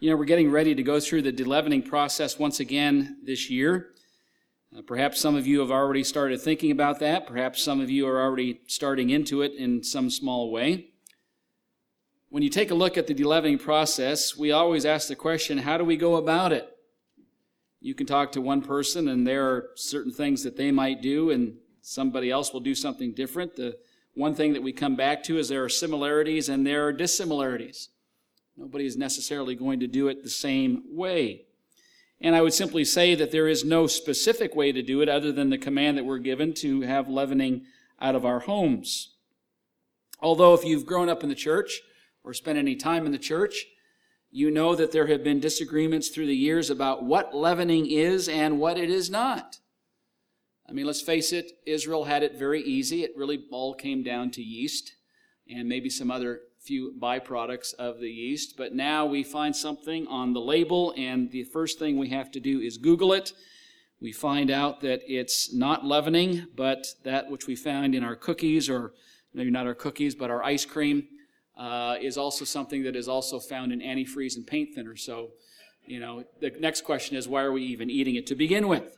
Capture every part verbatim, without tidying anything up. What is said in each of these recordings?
You know, we're getting ready to go through the de-leavening process once again this year. Uh, perhaps some of you have already started thinking about that. Perhaps some of you are already starting into it in some small way. When you take a look at the de-leavening process, we always ask the question, how do we go about it? You can talk to one person and there are certain things that they might do and somebody else will do something different. The one thing that we come back to is there are similarities and there are dissimilarities. Nobody is necessarily going to do it the same way. And I would simply say that there is no specific way to do it other than the command that we're given to have leavening out of our homes. Although if you've grown up in the church or spent any time in the church, you know that there have been disagreements through the years about what leavening is and what it is not. I mean, let's face it, Israel had it very easy. It really all came down to yeast and maybe some other few byproducts of the yeast. But now we find something on the label, and the first thing we have to do is Google it. We find out that it's not leavening, but that which we found in our cookies, or maybe not our cookies, but our ice cream, uh, is also something that is also found in antifreeze and paint thinner. So, you know, the next question is, why are we even eating it to begin with?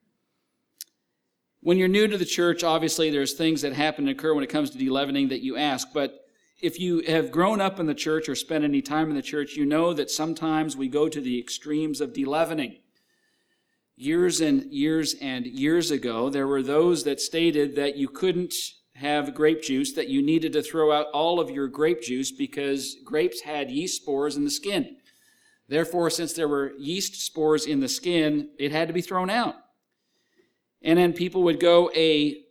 When you're new to the church, obviously there's things that happen and occur when it comes to de-leavening that you ask, but if you have grown up in the church or spent any time in the church, you know that sometimes we go to the extremes of de-leavening. Years and years and years ago, there were those that stated that you couldn't have grape juice, that you needed to throw out all of your grape juice because grapes had yeast spores in the skin. Therefore, since there were yeast spores in the skin, it had to be thrown out. And then people would go a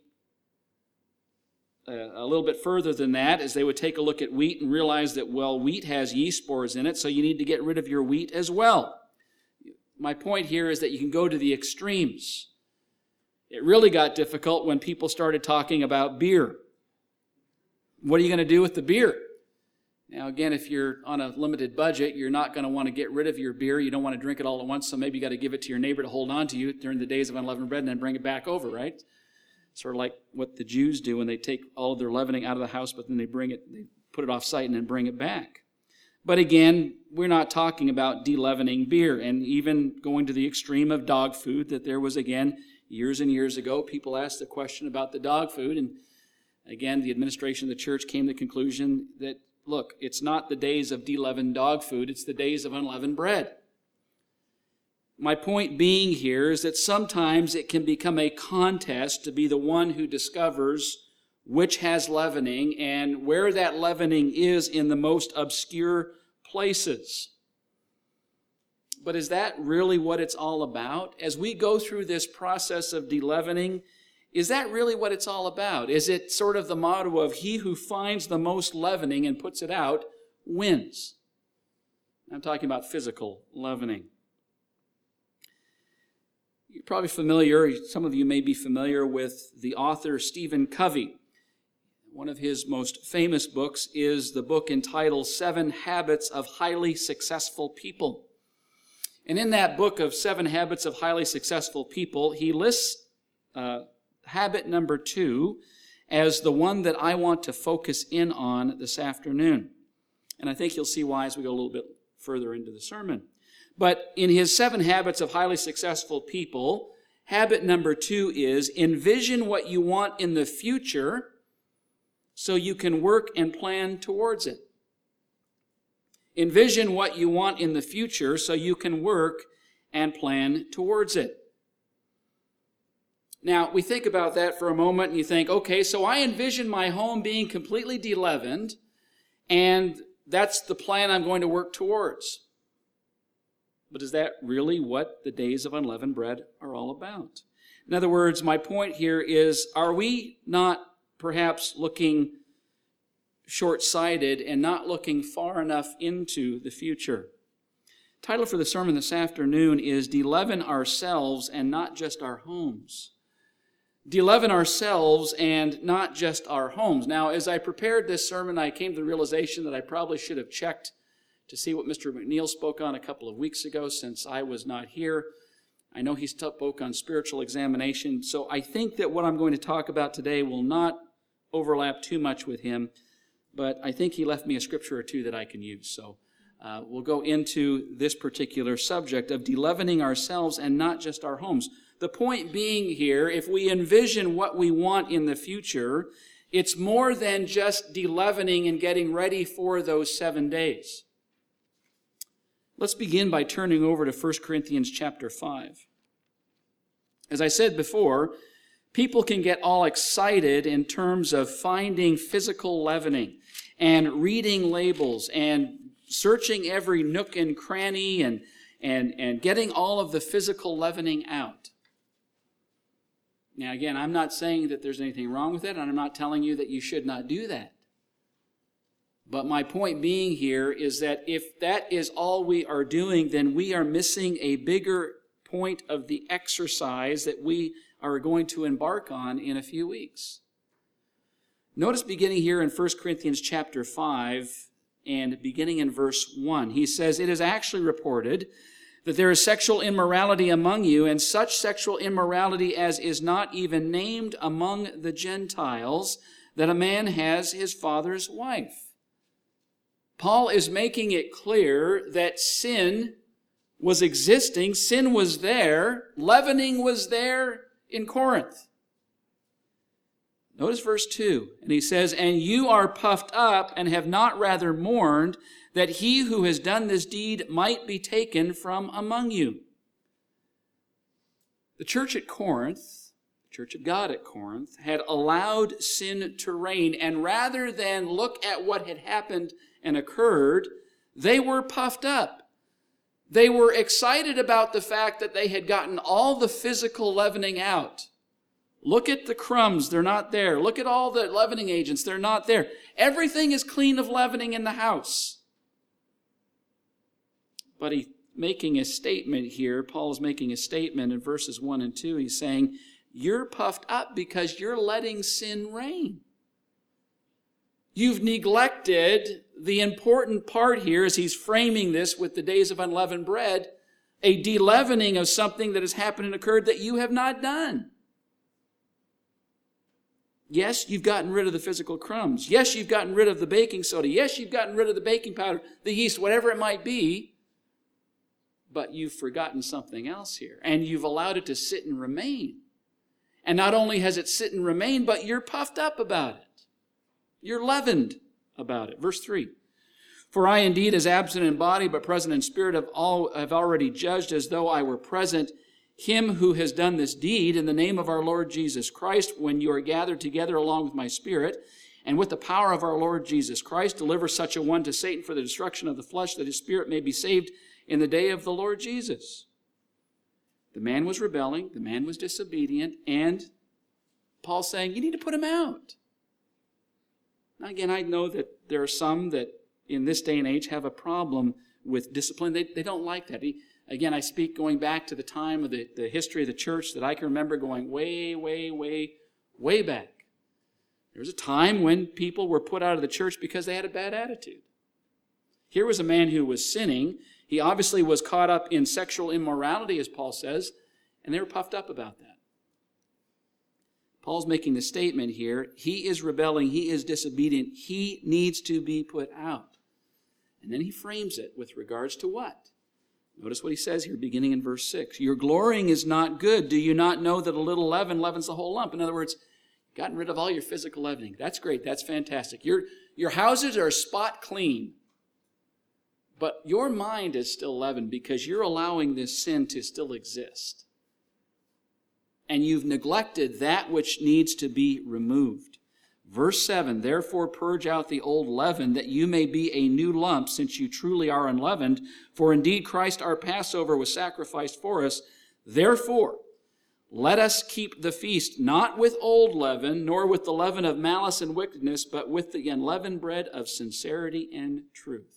a little bit further than that, as they would take a look at wheat and realize that, well, wheat has yeast spores in it, so you need to get rid of your wheat as well. My point here is that you can go to the extremes. It really got difficult when people started talking about beer. What are you going to do with the beer? Now, again, if you're on a limited budget, you're not going to want to get rid of your beer. You don't want to drink it all at once, so maybe you got to give it to your neighbor to hold on to you during the days of unleavened bread and then bring it back over, right? Sort of like what the Jews do when they take all of their leavening out of the house, but then they bring it, they put it off site and then bring it back. But again, we're not talking about de-leavening beer, and even going to the extreme of dog food, that there was, again, years and years ago, people asked the question about the dog food, and again, the administration of the church came to the conclusion that, look, it's not the days of de-leavened dog food, it's the days of unleavened bread. My point being here is that sometimes it can become a contest to be the one who discovers which has leavening and where that leavening is in the most obscure places. But is that really what it's all about? As we go through this process of de-leavening, is that really what it's all about? Is it sort of the motto of he who finds the most leavening and puts it out wins? I'm talking about physical leavening. You're probably familiar, some of you may be familiar with the author Stephen Covey. One of his most famous books is the book entitled Seven Habits of Highly Successful People. And in that book of Seven Habits of Highly Successful People, he lists uh, habit number two as the one that I want to focus in on this afternoon. And I think you'll see why as we go a little bit further into the sermon. But in his Seven Habits of Highly Successful People, habit number two is envision what you want in the future so you can work and plan towards it. Envision what you want in the future so you can work and plan towards it. Now, we think about that for a moment and you think, okay, so I envision my home being completely de-leavened and that's the plan I'm going to work towards. But is that really what the days of unleavened bread are all about? In other words, my point here is, are we not perhaps looking short-sighted and not looking far enough into the future? The title for the sermon this afternoon is De-leaven Ourselves and Not Just Our Homes. De-leaven ourselves and not just our homes. Now, as I prepared this sermon, I came to the realization that I probably should have checked to see what Mister McNeil spoke on a couple of weeks ago since I was not here. I know he spoke on spiritual examination, so I think that what I'm going to talk about today will not overlap too much with him, but I think he left me a scripture or two that I can use. So uh, we'll go into this particular subject of de-leavening ourselves and not just our homes. The point being here, if we envision what we want in the future, it's more than just de-leavening and getting ready for those seven days. Let's begin by turning over to First Corinthians chapter five. As I said before, people can get all excited in terms of finding physical leavening and reading labels and searching every nook and cranny and, and, and getting all of the physical leavening out. Now, again, I'm not saying that there's anything wrong with it, and I'm not telling you that you should not do that. But my point being here is that if that is all we are doing, then we are missing a bigger point of the exercise that we are going to embark on in a few weeks. Notice beginning here in First Corinthians chapter five and beginning in verse one, he says, "It is actually reported that there is sexual immorality among you, and such sexual immorality as is not even named among the Gentiles, that a man has his father's wife." Paul is making it clear that sin was existing, sin was there, leavening was there in Corinth. Notice verse two, and he says, "And you are puffed up and have not rather mourned, that he who has done this deed might be taken from among you." The church at Corinth, the church of God at Corinth, had allowed sin to reign, and rather than look at what had happened and occurred, they were puffed up. They were excited about the fact that they had gotten all the physical leavening out. Look at the crumbs, they're not there. Look at all the leavening agents, they're not there. Everything is clean of leavening in the house. But he's making a statement here. Paul is making a statement in verses one and two. He's saying, you're puffed up because you're letting sin reign. You've neglected the important part here as he's framing this with the days of unleavened bread, a de-leavening of something that has happened and occurred that you have not done. Yes, you've gotten rid of the physical crumbs. Yes, you've gotten rid of the baking soda. Yes, you've gotten rid of the baking powder, the yeast, whatever it might be. But you've forgotten something else here. And you've allowed it to sit and remain. And not only has it sit and remain, but you're puffed up about it. You're leavened about it. Verse three. "For I indeed, as absent in body, but present in spirit, have, all, have already judged as though I were present him who has done this deed in the name of our Lord Jesus Christ, when you are gathered together along with my spirit, and with the power of our Lord Jesus Christ, deliver such a one to Satan for the destruction of the flesh, that his spirit may be saved in the day of the Lord Jesus." The man was rebelling, the man was disobedient, and Paul's saying, you need to put him out. Now again, I know that there are some that in this day and age have a problem with discipline. They, they don't like that. He, again, I speak going back to the time of the, the history of the church that I can remember going way, way, way, way back. There was a time when people were put out of the church because they had a bad attitude. Here was a man who was sinning. He obviously was caught up in sexual immorality, as Paul says, and they were puffed up about that. Paul's making the statement here, he is rebelling, he is disobedient, he needs to be put out. And then he frames it with regards to what? Notice what he says here, beginning in verse six. "Your glorying is not good. Do you not know that a little leaven leavens the whole lump?" In other words, you've gotten rid of all your physical leavening. That's great, that's fantastic. Your, your houses are spot clean. But your mind is still leavened because you're allowing this sin to still exist. And you've neglected that which needs to be removed. Verse seven, "Therefore purge out the old leaven, that you may be a new lump, since you truly are unleavened. For indeed Christ our Passover was sacrificed for us. Therefore, let us keep the feast, not with old leaven, nor with the leaven of malice and wickedness, but with the unleavened bread of sincerity and truth."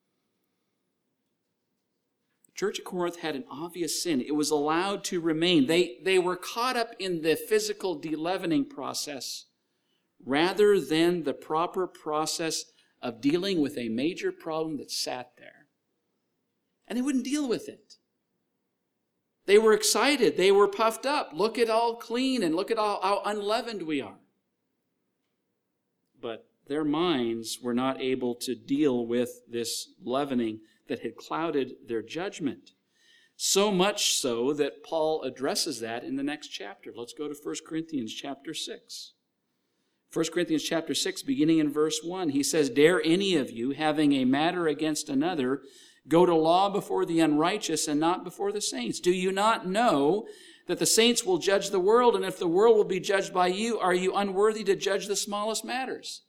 The church of Corinth had an obvious sin. It was allowed to remain. They, they were caught up in the physical de-leavening process rather than the proper process of dealing with a major problem that sat there. And they wouldn't deal with it. They were excited. They were puffed up. Look at all clean and look at all, how unleavened we are. But their minds were not able to deal with this leavening that had clouded their judgment. So much so that Paul addresses that in the next chapter. Let's go to First Corinthians chapter six. First Corinthians chapter six, beginning in verse one, he says, "Dare any of you, having a matter against another, go to law before the unrighteous and not before the saints? Do you not know that the saints will judge the world, and if the world will be judged by you, are you unworthy to judge the smallest matters?"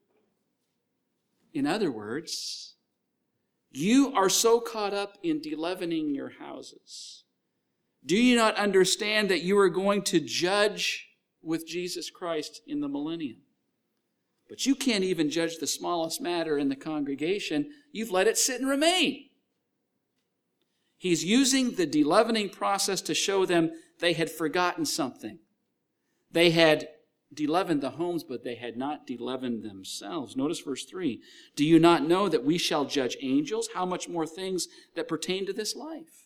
In other words, you are so caught up in deleavening your houses. Do you not understand that you are going to judge with Jesus Christ in the millennium? But you can't even judge the smallest matter in the congregation. You've let it sit and remain. He's using the deleavening process to show them they had forgotten something. They had deleavened the homes, but they had not deleavened themselves. Notice verse three. "Do you not know that we shall judge angels? How much more things that pertain to this life?"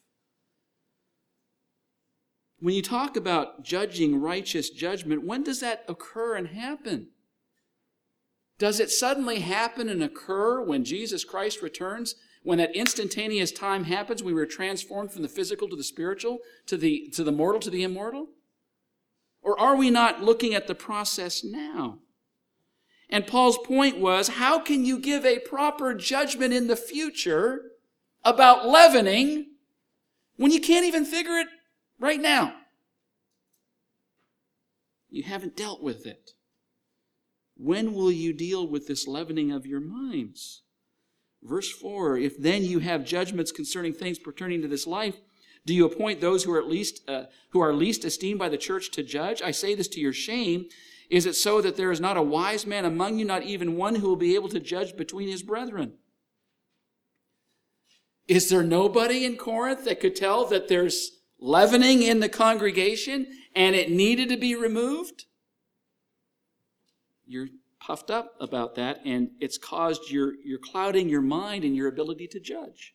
When you talk about judging righteous judgment, when does that occur and happen? Does it suddenly happen and occur when Jesus Christ returns? When that instantaneous time happens, we were transformed from the physical to the spiritual, to the, to the mortal to the immortal? Or are we not looking at the process now? And Paul's point was, how can you give a proper judgment in the future about leavening when you can't even figure it right now? You haven't dealt with it. When will you deal with this leavening of your minds? Verse four, "If then you have judgments concerning things pertaining to this life, do you appoint those who are at least uh, who are least esteemed by the church to judge? I say this to your shame. Is it so that there is not a wise man among you, not even one who will be able to judge between his brethren?" Is there nobody in Corinth that could tell that there's leavening in the congregation and it needed to be removed? You're puffed up about that, and it's caused your, you're clouding your mind and your ability to judge.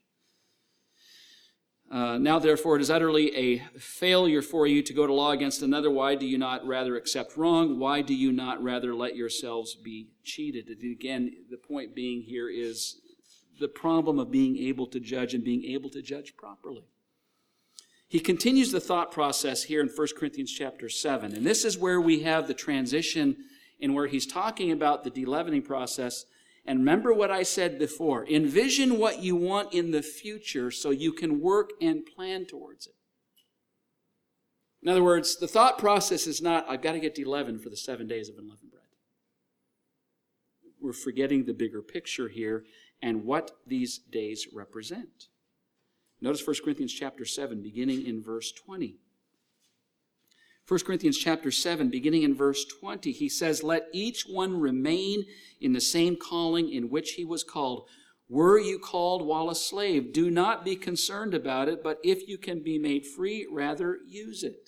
Uh, now, therefore, it is utterly a failure for you to go to law against another. Why do you not rather accept wrong? Why do you not rather let yourselves be cheated? And again, the point being here is the problem of being able to judge and being able to judge properly. He continues the thought process here in First Corinthians chapter seven. And this is where we have the transition in where he's talking about the deleavening process. And remember what I said before. Envision what you want in the future so you can work and plan towards it. In other words, the thought process is not, I've got to get deleavened for the seven days of unleavened bread. We're forgetting the bigger picture here and what these days represent. Notice First Corinthians chapter seven, beginning in verse twenty. First Corinthians chapter seven, beginning in verse twenty, he says, "Let each one remain in the same calling in which he was called. Were you called while a slave? Do not be concerned about it, but if you can be made free, rather use it."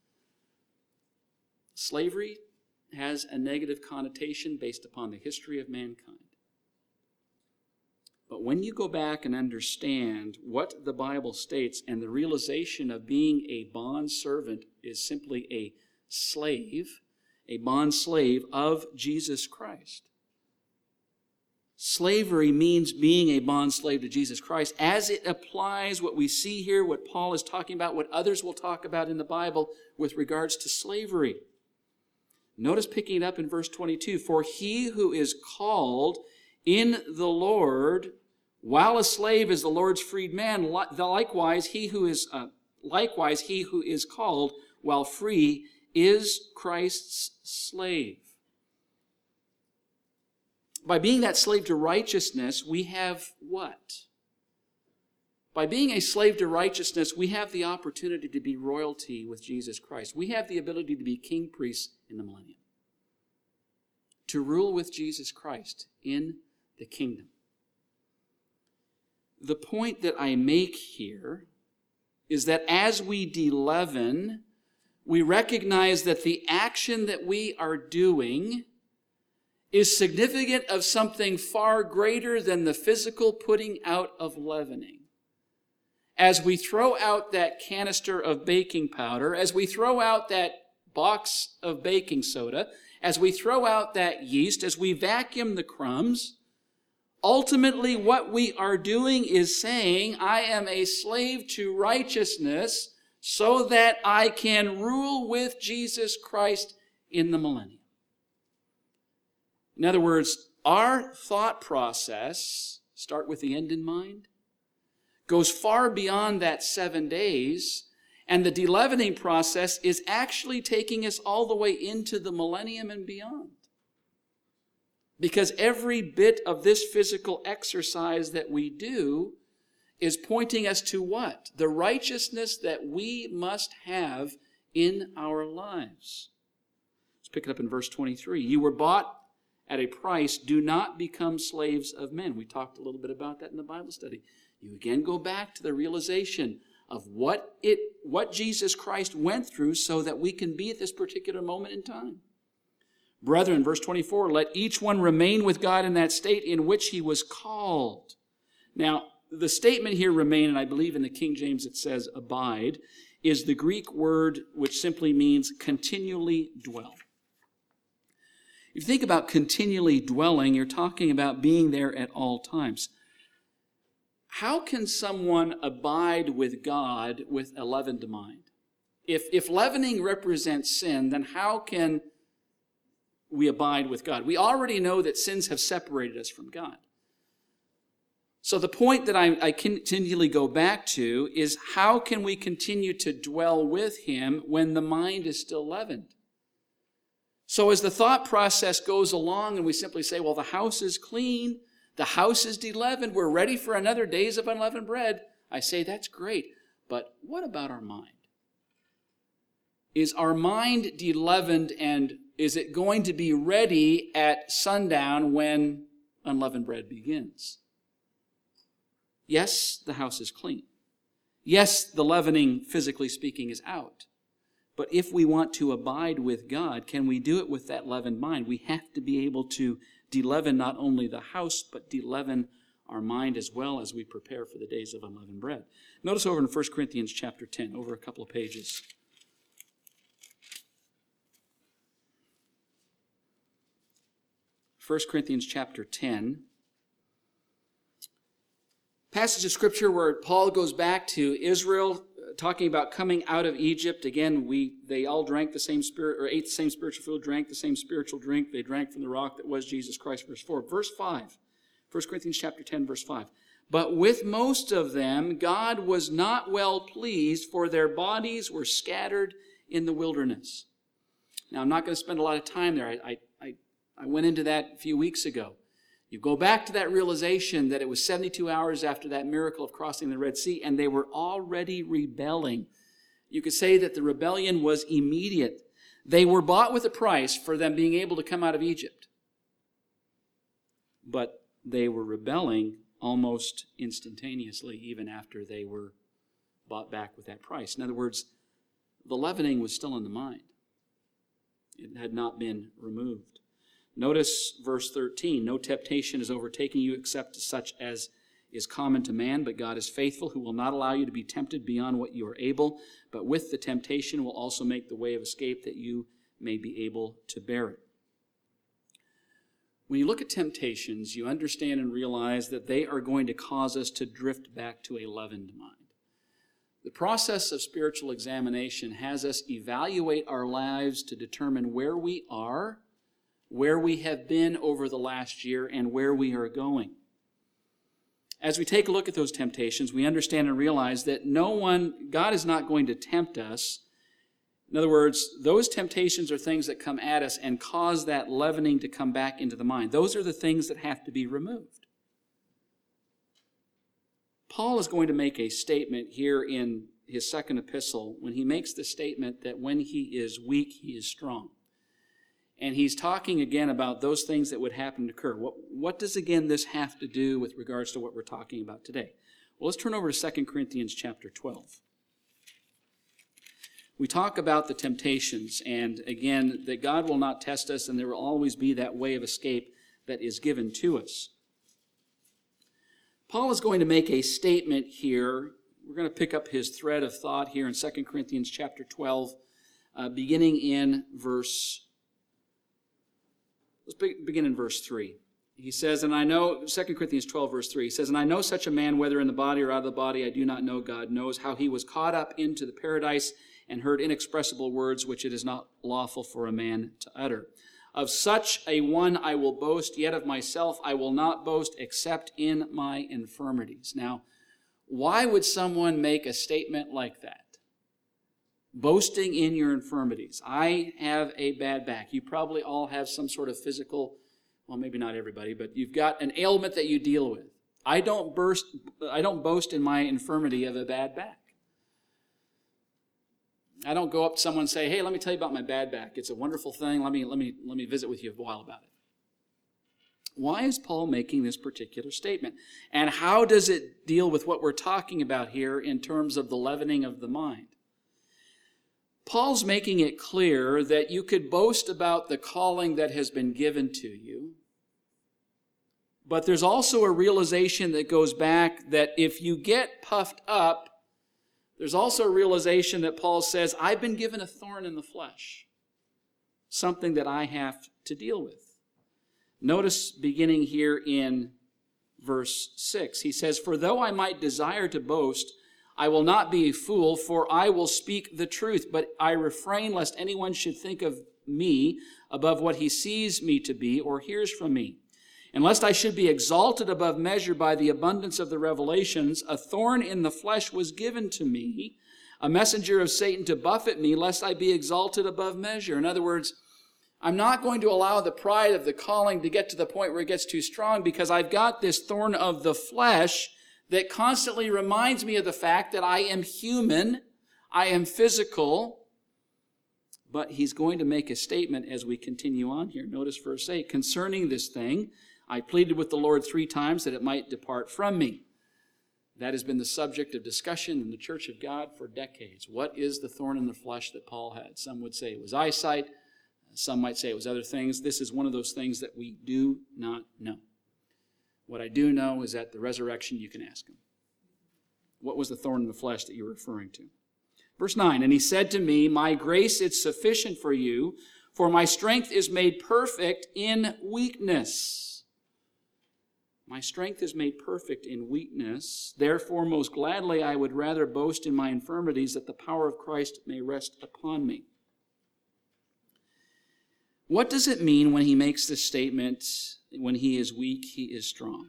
Slavery has a negative connotation based upon the history of mankind. But when you go back and understand what the Bible states and the realization of being a bond servant is simply a slave, a bond slave of Jesus Christ. Slavery means being a bond slave to Jesus Christ as it applies what we see here, what Paul is talking about, what others will talk about in the Bible with regards to slavery. Notice picking it up in verse twenty-two, "For he who is called in the Lord, while a slave is the Lord's freed man, likewise he who is uh, likewise he who is called while free is Christ's slave." By being that slave to righteousness, we have what? By being a slave to righteousness, we have the opportunity to be royalty with Jesus Christ. We have the ability to be king priests in the millennium, to rule with Jesus Christ in the kingdom. The point that I make here is that as we deleaven, we recognize that the action that we are doing is significant of something far greater than the physical putting out of leavening. As we throw out that canister of baking powder, as we throw out that box of baking soda, as we throw out that yeast, as we vacuum the crumbs, ultimately what we are doing is saying, I am a slave to righteousness so that I can rule with Jesus Christ in the millennium. In other words, our thought process, start with the end in mind, goes far beyond that seven days, and the de-leavening process is actually taking us all the way into the millennium and beyond. Because every bit of this physical exercise that we do is pointing us to what? The righteousness that we must have in our lives. Let's pick it up in verse twenty-three. You were bought at a price. Do not become slaves of men. We talked a little bit about that in the Bible study. You again go back to the realization of what it, what Jesus Christ went through so that we can be at this particular moment in time. Brethren, verse twenty-four, let each one remain with God in that state in which he was called. Now, the statement here, remain, and I believe in the King James it says abide, is the Greek word which simply means continually dwell. If you think about continually dwelling, you're talking about being there at all times. How can someone abide with God with a leavened mind? If, if leavening represents sin, then how can we abide with God? We already know that sins have separated us from God. So the point that I, I continually go back to is, how can we continue to dwell with Him when the mind is still leavened? So as the thought process goes along and we simply say, well, the house is clean, the house is de-leavened, we're ready for another days of unleavened bread, I say that's great, but what about our mind? Is our mind de-leavened, and is it going to be ready at sundown when unleavened bread begins? Yes, the house is clean. Yes, the leavening, physically speaking, is out. But if we want to abide with God, can we do it with that leavened mind? We have to be able to de-leaven not only the house, but de-leaven our mind as well as we prepare for the days of unleavened bread. Notice over in First Corinthians chapter ten, over a couple of pages. First Corinthians chapter ten. Passage of Scripture where Paul goes back to Israel, talking about coming out of Egypt. Again, we they all drank the same spirit, or ate the same spiritual food, drank the same spiritual drink. They drank from the rock that was Jesus Christ. Verse four. Verse five. First Corinthians chapter ten, verse five. But with most of them, God was not well pleased, for their bodies were scattered in the wilderness. Now, I'm not going to spend a lot of time there. I, I, I went into that a few weeks ago. You go back to that realization that it was seventy-two hours after that miracle of crossing the Red Sea, and they were already rebelling. You could say that the rebellion was immediate. They were bought with a price for them being able to come out of Egypt. But they were rebelling almost instantaneously, even after they were bought back with that price. In other words, the leavening was still in the mind. It had not been removed. Notice verse thirteen, no temptation is overtaking you except such as is common to man, but God is faithful, who will not allow you to be tempted beyond what you are able, but with the temptation will also make the way of escape that you may be able to bear it. When you look at temptations, you understand and realize that they are going to cause us to drift back to a leavened mind. The process of spiritual examination has us evaluate our lives to determine where we are, where we have been over the last year, and where we are going. As we take a look at those temptations, we understand and realize that no one, God is not going to tempt us. In other words, those temptations are things that come at us and cause that leavening to come back into the mind. Those are the things that have to be removed. Paul is going to make a statement here in his second epistle when he makes the statement that when he is weak, he is strong. And he's talking again about those things that would happen to occur. What, what does, again, this have to do with regards to what we're talking about today? Well, let's turn over to Second Corinthians chapter twelve. We talk about the temptations, and again, that God will not test us, and there will always be that way of escape that is given to us. Paul is going to make a statement here. We're going to pick up his thread of thought here in Second Corinthians chapter twelve, uh, beginning in verse Let's be- begin in verse three. He says, and I know, Second Corinthians twelve, verse three, he says, and I know such a man, whether in the body or out of the body, I do not know, God knows, how he was caught up into the paradise and heard inexpressible words which it is not lawful for a man to utter. Of such a one I will boast, yet of myself I will not boast except in my infirmities. Now, why would someone make a statement like that? Boasting in your infirmities. I have a bad back. You probably all have some sort of physical, well, maybe not everybody, but you've got an ailment that you deal with. I don't burst, I don't boast in my infirmity of a bad back. I don't go up to someone and say, hey, let me tell you about my bad back. It's a wonderful thing. Let me, let me, let me visit with you a while about it. Why is Paul making this particular statement? And how does it deal with what we're talking about here in terms of the leavening of the mind? Paul's making it clear that you could boast about the calling that has been given to you, but there's also a realization that goes back that if you get puffed up, there's also a realization that Paul says, I've been given a thorn in the flesh, something that I have to deal with. Notice beginning here in verse six, he says, for though I might desire to boast, I will not be a fool, for I will speak the truth, but I refrain lest anyone should think of me above what he sees me to be or hears from me. And lest I should be exalted above measure by the abundance of the revelations, a thorn in the flesh was given to me, a messenger of Satan to buffet me, lest I be exalted above measure. In other words, I'm not going to allow the pride of the calling to get to the point where it gets too strong, because I've got this thorn of the flesh that constantly reminds me of the fact that I am human, I am physical. But he's going to make a statement as we continue on here. Notice verse eight, concerning this thing, I pleaded with the Lord three times that it might depart from me. That has been the subject of discussion in the Church of God for decades. What is the thorn in the flesh that Paul had? Some would say it was eyesight. Some might say it was other things. This is one of those things that we do not know. What I do know is at the resurrection you can ask him. What was the thorn in the flesh that you're referring to? Verse nine, and he said to me, my grace is sufficient for you, for my strength is made perfect in weakness. My strength is made perfect in weakness. Therefore, most gladly I would rather boast in my infirmities, that the power of Christ may rest upon me. What does it mean when he makes this statement, when he is weak, he is strong?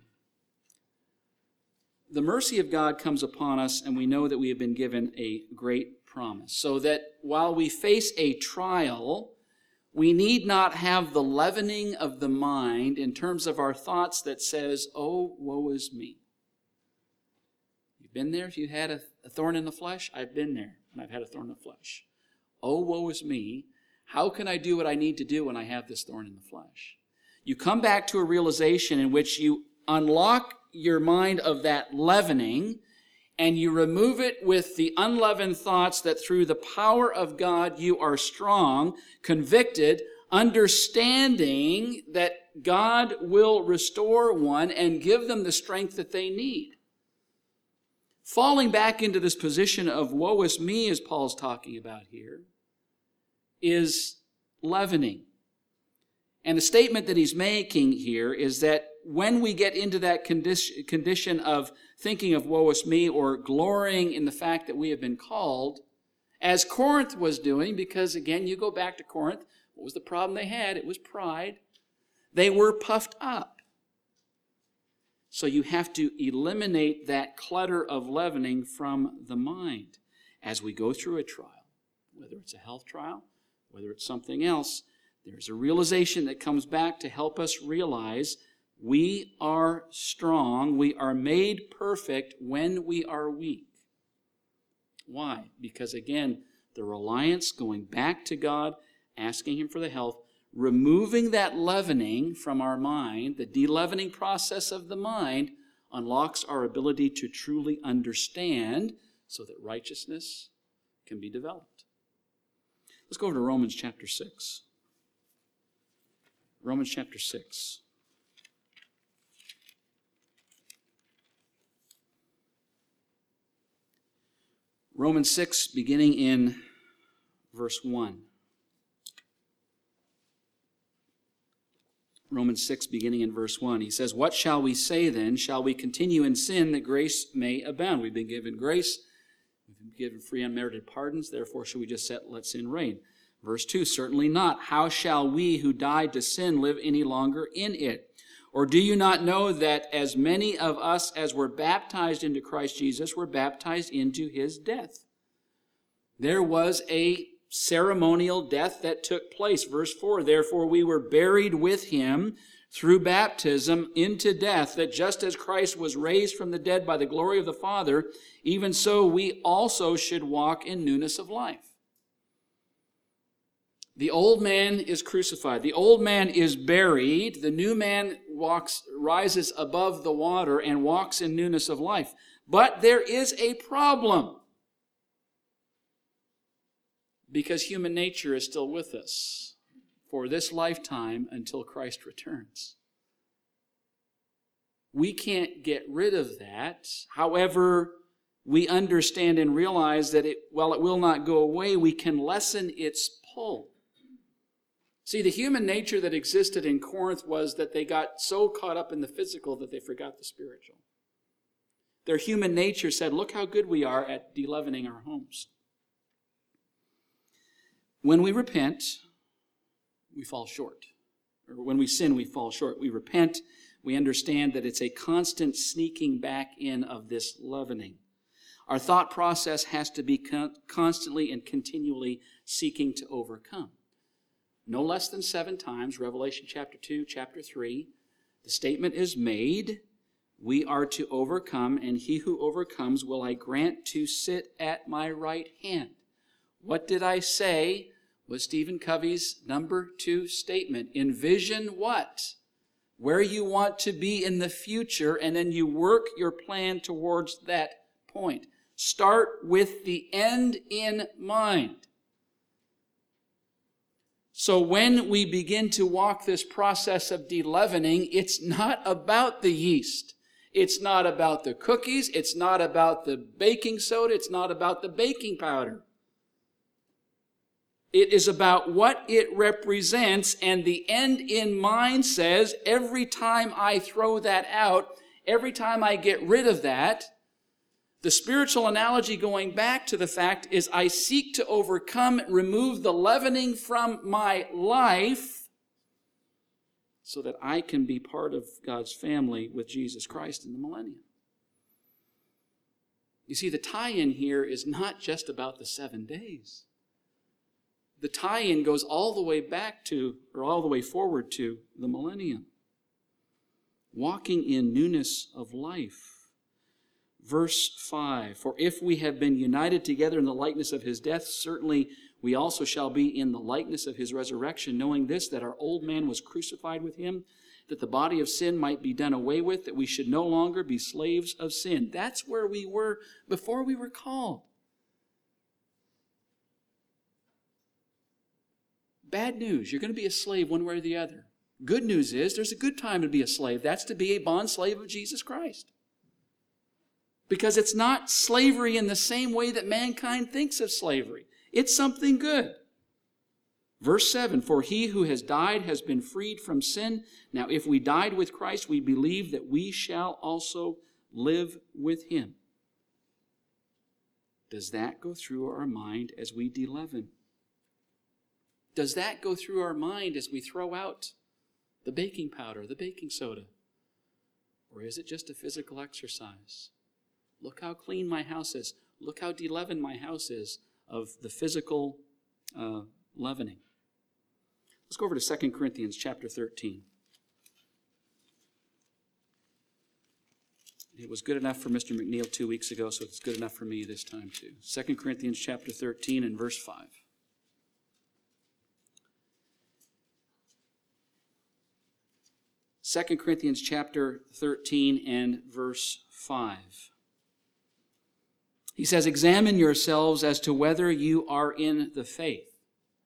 The mercy of God comes upon us, and we know that we have been given a great promise, so that while we face a trial, we need not have the leavening of the mind in terms of our thoughts that says, oh, woe is me. You've been there? If you had a, a thorn in the flesh? I've been there, and I've had a thorn in the flesh. Oh, woe is me. How can I do what I need to do when I have this thorn in the flesh? You come back to a realization in which you unlock your mind of that leavening, and you remove it with the unleavened thoughts that through the power of God you are strong, convicted, understanding that God will restore one and give them the strength that they need. Falling back into this position of woe is me, as Paul's talking about here, is leavening. And the statement that he's making here is that when we get into that condi- condition of thinking of woe is me or glorying in the fact that we have been called, as Corinth was doing, because again, you go back to Corinth, what was the problem they had? It was pride. They were puffed up. So you have to eliminate that clutter of leavening from the mind as we go through a trial, whether it's a health trial, whether it's something else. There's a realization that comes back to help us realize we are strong, we are made perfect when we are weak. Why? Because again, the reliance going back to God, asking him for the health, removing that leavening from our mind, the de-leavening process of the mind, unlocks our ability to truly understand so that righteousness can be developed. Let's go over to Romans chapter six. Romans chapter six. Romans six, beginning in verse one. Romans six, beginning in verse one. He says, "What shall we say then? Shall we continue in sin that grace may abound?" We've been given grace. We've been given free unmerited pardons. Therefore, should we just set, let sin reign? Verse two, "Certainly not. How shall we who died to sin live any longer in it? Or do you not know that as many of us as were baptized into Christ Jesus were baptized into his death?" There was a ceremonial death that took place. Verse four, "Therefore we were buried with him through baptism into death, that just as Christ was raised from the dead by the glory of the Father, even so we also should walk in newness of life." The old man is crucified. The old man is buried. The new man walks, rises above the water and walks in newness of life. But there is a problem, because human nature is still with us for this lifetime until Christ returns. We can't get rid of that. However, we understand and realize that it, while it will not go away, we can lessen its pull. See, the human nature that existed in Corinth was that they got so caught up in the physical that they forgot the spiritual. Their human nature said, "Look how good we are at de-leavening our homes." When we repent, we fall short. Or when we sin, we fall short. We repent, we understand that it's a constant sneaking back in of this leavening. Our thought process has to be con- constantly and continually seeking to overcome. No less than seven times, Revelation chapter two, chapter three, the statement is made, we are to overcome, and he who overcomes will I grant to sit at my right hand. What did I say was Stephen Covey's number two statement? Envision what? Where you want to be in the future, and then you work your plan towards that point. Start with the end in mind. So when we begin to walk this process of de-leavening, it's not about the yeast. It's not about the cookies. It's not about the baking soda. It's not about the baking powder. It is about what it represents, and the end in mind says, every time I throw that out, every time I get rid of that, the spiritual analogy going back to the fact is I seek to overcome, remove the leavening from my life so that I can be part of God's family with Jesus Christ in the millennium. You see, the tie-in here is not just about the seven days. The tie-in goes all the way back to, or all the way forward to, the millennium. Walking in newness of life. Verse five, "For if we have been united together in the likeness of his death, certainly we also shall be in the likeness of his resurrection, knowing this, that our old man was crucified with him, that the body of sin might be done away with, that we should no longer be slaves of sin." That's where we were before we were called. Bad news, you're going to be a slave one way or the other. Good news is there's a good time to be a slave. That's to be a bond slave of Jesus Christ. Because it's not slavery in the same way that mankind thinks of slavery. It's something good. Verse seven, "For he who has died has been freed from sin. Now if we died with Christ, we believe that we shall also live with him." Does that go through our mind as we de-leaven? Does that go through our mind as we throw out the baking powder, the baking soda? Or is it just a physical exercise? Look how clean my house is. Look how de-leavened my house is of the physical uh, leavening. Let's go over to Second Corinthians chapter thirteen. It was good enough for Mister McNeil two weeks ago, so it's good enough for me this time too. Second Corinthians chapter thirteen and verse five. Second Corinthians chapter thirteen and verse five. He says, "Examine yourselves as to whether you are in the faith."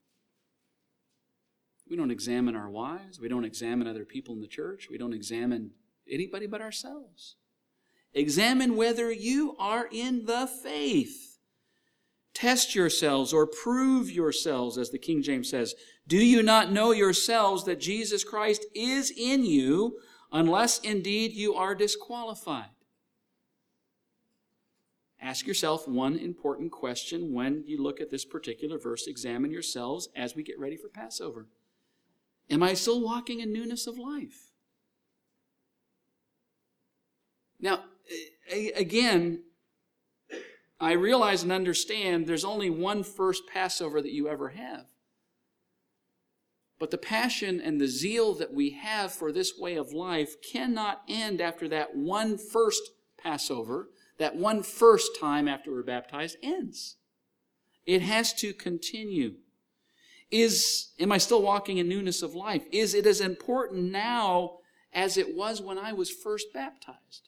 We don't examine our wives. We don't examine other people in the church. We don't examine anybody but ourselves. Examine whether you are in the faith. Test yourselves or prove yourselves, as the King James says. Do you not know yourselves that Jesus Christ is in you, unless indeed you are disqualified? Ask yourself one important question when you look at this particular verse. Examine yourselves as we get ready for Passover. Am I still walking in newness of life? Now, again, I realize and understand there's only one first Passover that you ever have. But the passion and the zeal that we have for this way of life cannot end after that one first Passover, that one first time after we're baptized ends. It has to continue. Is, am I still walking in newness of life? Is it as important now as it was when I was first baptized?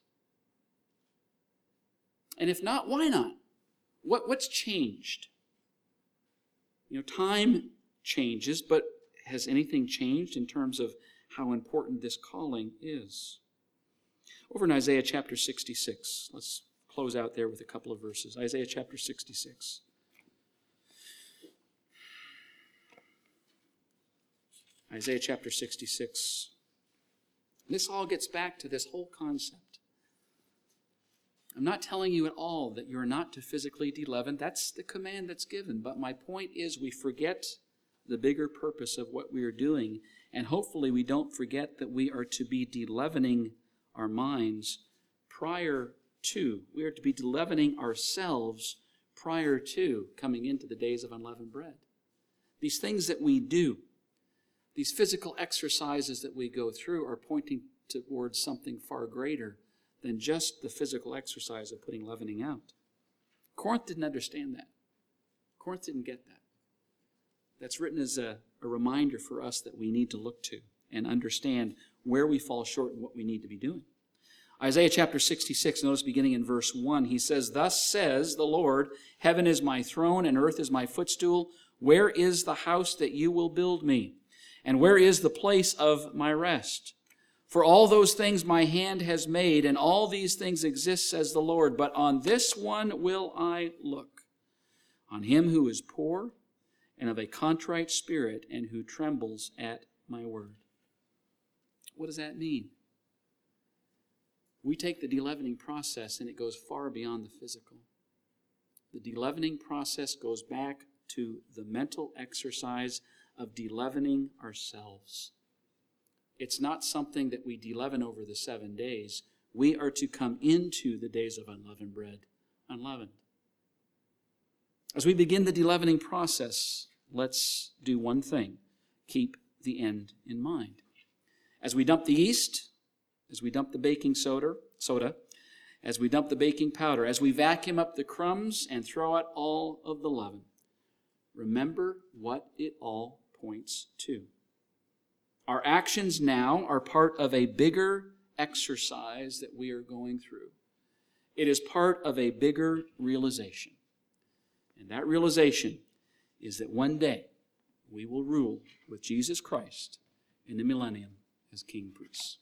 And if not, why not? What, what's changed? You know, time changes, but has anything changed in terms of how important this calling is? Over in Isaiah chapter sixty-six, let's close out there with a couple of verses. Isaiah chapter sixty-six. Isaiah chapter sixty-six. This all gets back to this whole concept. I'm not telling you at all that you're not to physically de-leaven. That's the command that's given. But my point is we forget the bigger purpose of what we are doing. And hopefully we don't forget that we are to be de-leavening our minds prior to. We are to be de-leavening ourselves prior to coming into the days of unleavened bread. These things that we do, these physical exercises that we go through are pointing towards something far greater than just the physical exercise of putting leavening out. Corinth didn't understand that. Corinth didn't get that. That's written as a, a reminder for us that we need to look to and understand where we fall short and what we need to be doing. Isaiah chapter sixty-six, notice beginning in verse one, he says, "Thus says the Lord, heaven is my throne and earth is my footstool. Where is the house that you will build me? And where is the place of my rest? For all those things my hand has made, and all these things exist, says the Lord. But on this one will I look, on him who is poor and of a contrite spirit, and who trembles at my word." What does that mean? We take the de-leavening process, and it goes far beyond the physical. The de-leavening process goes back to the mental exercise of de-leavening ourselves. It's not something that we de-leaven over the seven days. We are to come into the days of unleavened bread, unleavened. As we begin the de-leavening process, let's do one thing. Keep the end in mind. As we dump the yeast, as we dump the baking soda, soda, as we dump the baking powder, as we vacuum up the crumbs and throw out all of the leaven, remember what it all points to. Our actions now are part of a bigger exercise that we are going through. It is part of a bigger realization. And that realization is that one day we will rule with Jesus Christ in the millennium as King Priest.